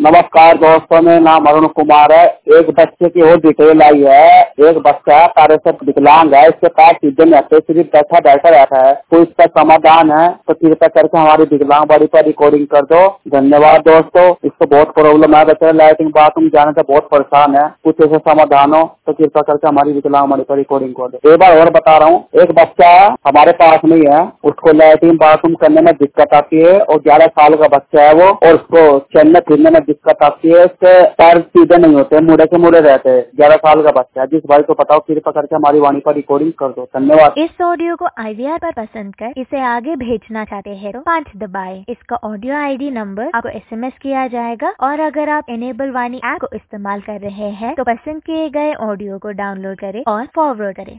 नमस्कार दोस्तों, मेरा नाम अरुण कुमार है। एक बच्चे की और डिटेल आई है। एक बच्चा है, कार्य से विकलांग है, इसके पास चीजें नहीं आते, सिर्फ बैठा बैठा रहता है। तो इसका समाधान है तो कृपया करके हमारी विकलांग बाड़ी पर रिकॉर्डिंग कर दो। धन्यवाद दोस्तों। इसको बहुत प्रॉब्लम है, बच्चे लाइटिंग बाथरूम जाने से बहुत परेशान है। कुछ ऐसे समाधान हो तो कृपया करके हमारी विकलांग बाड़ी पर रिकॉर्डिंग कर दो। एक बार और बता रहा हूँ, एक बच्चा हमारे पास में ही है, उसको लैट्रिन बाथरूम करने में दिक्कत आती है और 11 साल का बच्चा है वो, और उसको चलने फिरने में दिक्कत आती है। उसके पैर सीधे नहीं होते, मुड़े के मुड़े रहते हैं। 11 साल का बच्चा है। जिस भाई को बताओ कृपया करके हमारी वाणी पर रिकॉर्डिंग कर दो। धन्यवाद। इस ऑडियो को IVR पर पसंद कर इसे आगे भेजना चाहते हैं तो 5 दबाएं। इसका ऑडियो ID नंबर आपको SMS किया जाएगा। और अगर आप इनेबल वाणी ऐप को इस्तेमाल कर रहे हैं तो पसंद किए गए ऑडियो को डाउनलोड करें और फॉरवर्ड करें।